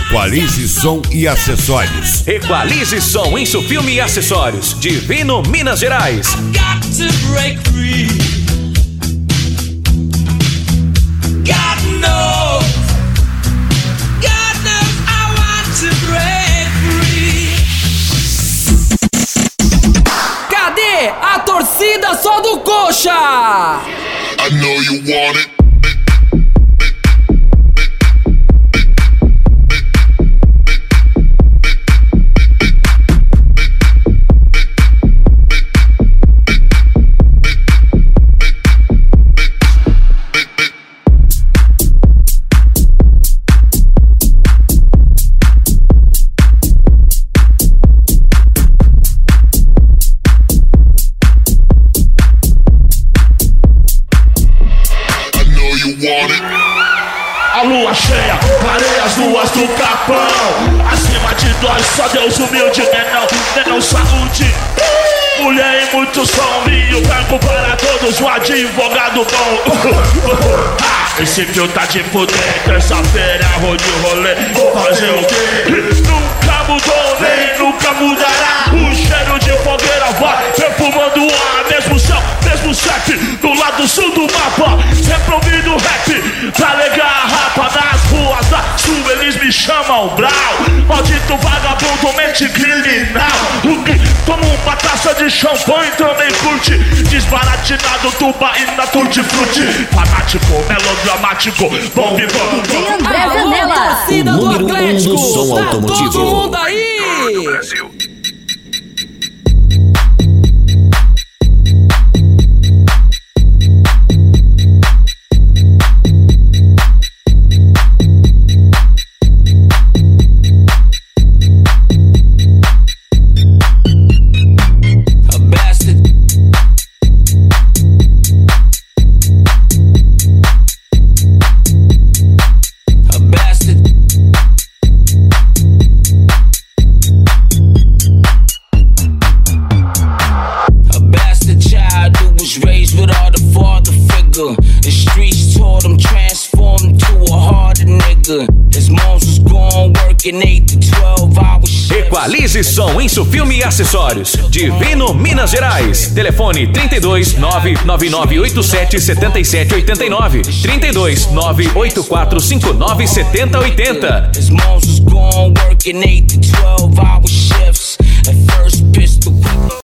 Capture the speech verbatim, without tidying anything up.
Equalize Som e Acessórios. Equalize Som, Insufilme e Acessórios. Divino, Minas Gerais. Cadê a torcida só do Coxa? I know you want it. A lua cheia, clareia as luas do capão. Acima de nós, só Deus humilde, né não, né não saúde. Mulher e muito som, vinho branco para todos, o advogado bom. Esse fio tá de fuder, terça-feira, rua de rolê, vou fazer o quê? Nunca mudou, nem nunca mudará. O cheiro de fogueira vai perfumando o ar. Mesmo céu, mesmo chefe, do lado sul do mapa. Sempre ouvindo rap, pra alegar a rapa. Nas ruas da sul eles me chamam Brau. Maldito vagabundo, mente criminal. O que toma uma taça de champanhe também curte. Desbaratinado, tubaína, tutti-frutti. Fanático, melodramático, bom vivo. Tem André Zanella, o número um do som tá automotivo. todo mundo aí! Brasil. The streets taught him, transformed to a harder nigga. His moms was gone working eight to twelve hours. Equalize Som, Insufilme e Acessórios. Divino, Minas Gerais. Telefone trinta e dois, nove nove nove oito sete sete sete oito nove, trinta e dois, nove oito quatro cinco nove sete zero oito zero. His moms was gone working eight to twelve hours.